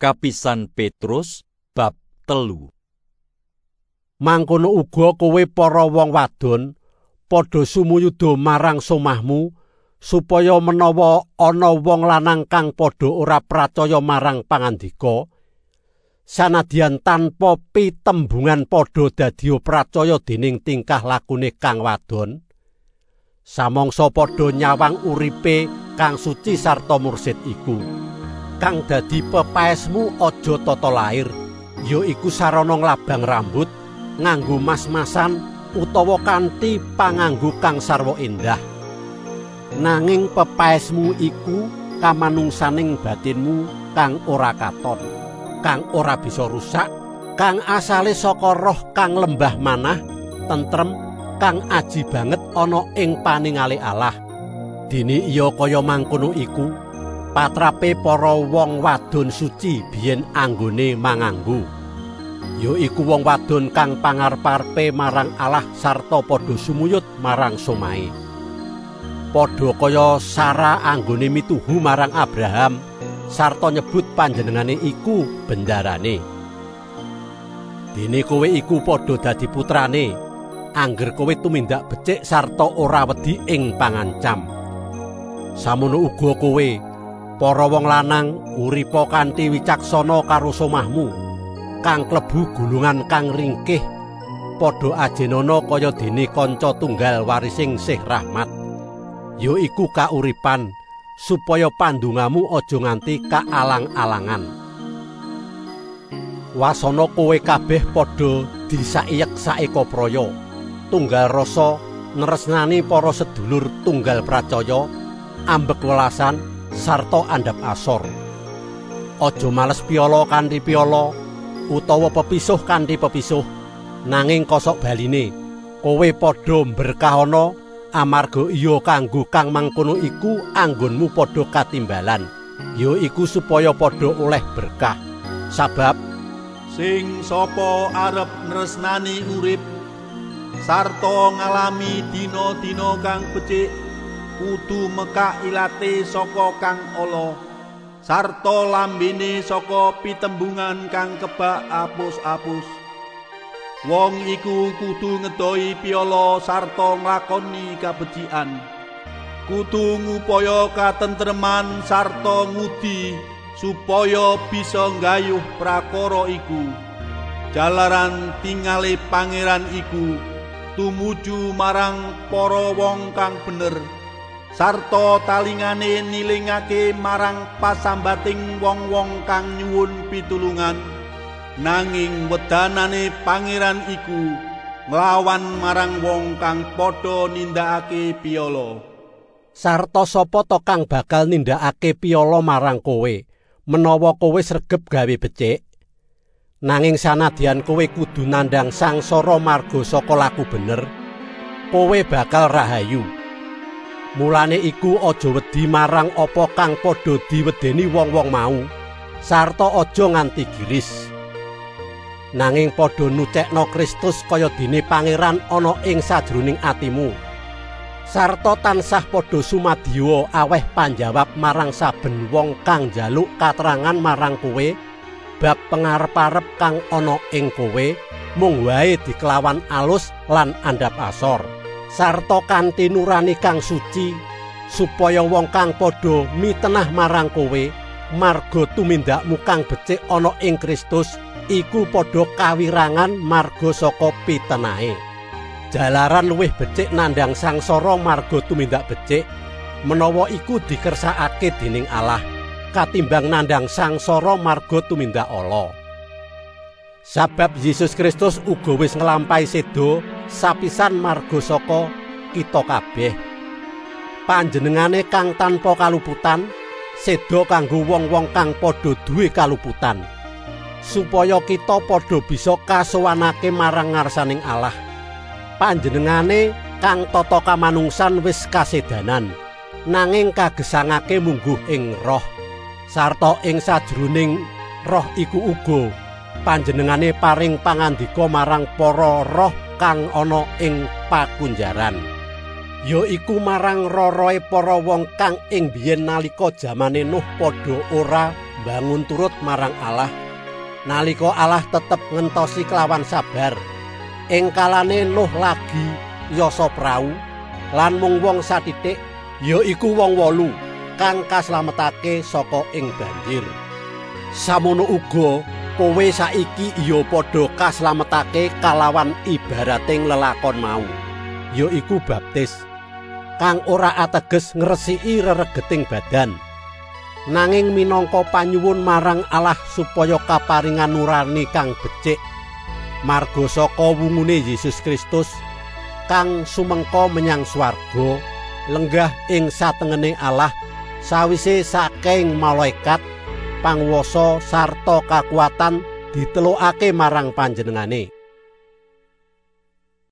Kapisan Petrus bab 3. Mangkono uga kowe para wong wadon padha sumuyuda marang somahmu supaya menawa ana wong lanang kang padha ora pracaya marang pangandika sanadyan tanpa pitembungan padha dadi pracaya dening tingkah lakune kang wadon samangsa padha nyawang uripe kang suci sarta mursid iku kang dadi pepaesmu aja tata lair ya iku sarana nglabang rambut nganggo mas-masan utawa kanthi panganggo kang sarwa endah nanging pepaesmu iku kamanungsaning batinmu kang ora katon kang ora bisa rusak kang asale saka roh kang lembah manah tentrem kang aji banget ana ing paningale Allah dene iya kaya mangkono iku patrape para wong wadon suci biyen anggone manganggo ya iku wong wadon kang pangarep-arepe marang Allah sarta padha sumuyut marang somahe. Padha kaya Sarah anggone mituhu marang Abraham sarta nyebut panjenengane iku bendarane. Dene kowe iku padha dadi putrane angger kowe tumindak becik sarta ora wedi ing pangancam. Samono uga kowe para wong lanang uripa kanthi wicaksana karo somahmu kang klebu gulungan kang ringkih padha ajenana kaya dene kanca tunggal warising sih rahmat ya iku kauripan supaya pandungamu aja nganti kaalang-alangan wasana kowe kabeh padha disaiyek saeka praya tunggal rasa nresnani para sedulur tunggal pracaya ambek welasan sarta andhap asor aja males piala kanthi piala utawa pepisuh kanthi pepisuh nanging kosok baline kowe padha berkahana amarga iya kanggo kang mangkono iku anggonmu padha katimbalan ya iku supaya padha oleh berkah sabab sing sapa arep nresnani urip sarta ngalami dina-dina kang becik kudu mekak ilate saka kang ala sarta lambene saka pitembungan kang kebak apus-apus. Wong iku kudu ngedohi piala sarta nglakoni kabecikan. Kudu ngupaya katentreman sarta ngudi supaya bisa nggayuh prakara iku. Jalaran tingale pangeran iku tumuju marang para wong kang bener. Sarta talingane nilingake marang pasambating wong-wong kang nyuwun pitulungan nanging wedanane pangeran iku nglawan marang wong kang padha nindakake piala sarta sapa to kang bakal nindakake piala marang kowe menawa kowe sregep gawe becik nanging sanadyan kowe kudu nandhang sangsara marga saka laku bener kowe bakal rahayu. Mulane iku aja wedi marang apa kang padha diwedeni wong-wong mau sarta aja nganti giris nanging padha nucekno Kristus kaya dene pangeran ana ing sajroning atimu sarta tansah padha sumadiya aweh panjawab marang saben wong kang njaluk katerangan marang kowe bab pangarep-arep kang ana ing kowe mung wae dikelawan alus lan andhap asor sarta kanthi nurani kang suci supaya wong kang padha mitenah marang kowe marga tumindakmu kang becik ana ing Kristus iku padha kawirangan marga saka pitenahe jalaran luwih becik nandhang sangsara marga tumindak becik menawa iku dikersakake dening Allah katimbang nandhang sangsara marga tumindak ala. Sabab Yesus Kristus uga wis nglampahi seda sapisan marga saka kita kabeh. Panjenengane kang tanpa kaluputan, seda kanggo wong-wong kang padha duwe kaluputan, supaya kita padha bisa kasowanake marang ngarsaning Allah. Panjenengane kang tata kamanungsan wis kasedanan, nanging kagesangake mungguh ing roh, sarta ing sajroning roh iku uga panjenengane paring pangandika marang para roh kang ana ing pakunjaran ya iku marang roroe para wong kang ing biyen nalika jamane Nuh padha ora mbangun turut marang Allah, nalika Allah tetep ngentosi kelawan sabar. Ing kalane Nuh lagi yasa prau lan mung wong satitik, ya iku wong 8 kang kaslametake saka ing banjir. Samono uga kowe saiki ya padha kaslametake kalawan ibarating lelakon mau, ya iku baptis, kang ora ateges ngresiki reregeting badan, nanging minangka panyuwun marang Allah supaya kaparingan nurani kang becik marga saka wungune Yesus Kristus kang sumengka menyang swarga lenggah ing satengene Allah sawise saking malaikat pangwasa sarta kakuatan ditelukake marang panjenengane.